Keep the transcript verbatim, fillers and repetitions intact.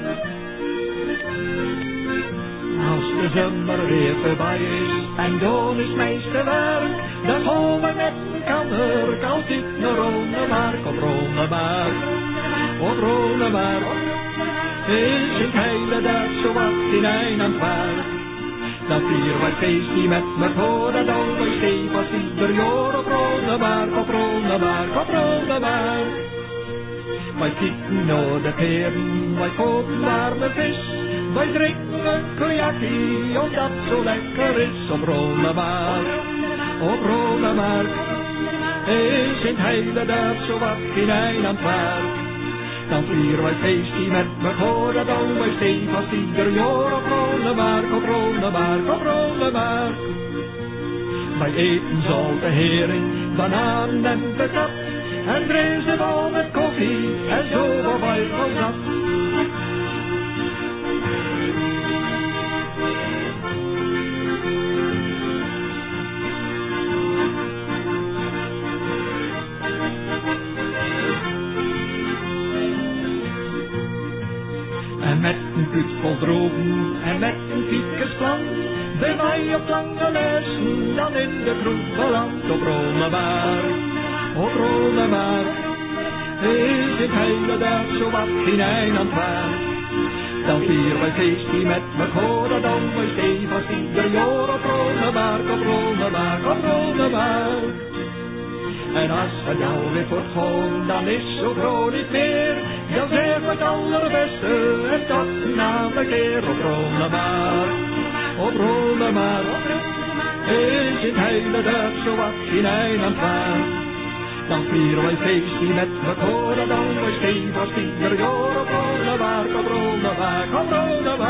Als de zomer weer voorbij is en dan is meesterwerk, dan gaan we met een kanner altijd naar Ronnemark, op Ronnemark, op Ronnemark. Is het hele dag zo wat in een aan het werk. Dan vieren wij feest die met elkaar, dat dan wij stevig ieder jaar op Ronnemark, op Ronnemark, op Ronnemark. Wij kijken naar de peren, wij kopen warme vis, wij drinken cognackie, omdat het zo lekker is op Ronnemark, op Ronnemark. Is het hele dag zo wat in een aan het werk. Dan vieren wij feest die met elkaar, dat dan wij stevig ieder jaar op Ronnemark, op Ronnemark, op Ronnemark. Wij eten zoute hering, bananen en patat, en drinken al met koffie, en zo worden wij wel zat. En met een put vol drogen en met een fietskesplan, ben wij op lange lessen dan in de kroeg beland op Ronnemark, op Ronnemark. Is het hele dag zo wat in een aan het werk. Dan vieren wij feest die met elkaar, dat dan wij stevig ieder jaar op Ronnemark, op Ronnemark, op Ronnemark. En als het jou weer voortgaan, dan is zo groot niet meer. Dan zeg we het allerbeste en tot een andere keer op Ronnemark, op Ronnemark. Is het hele dag zo wat in een aan het werk. Dan vieren wij feest die met elkaar, dan wij stevig ieder jaar op Ronnemark, op Ronnemark, op Ronnemark.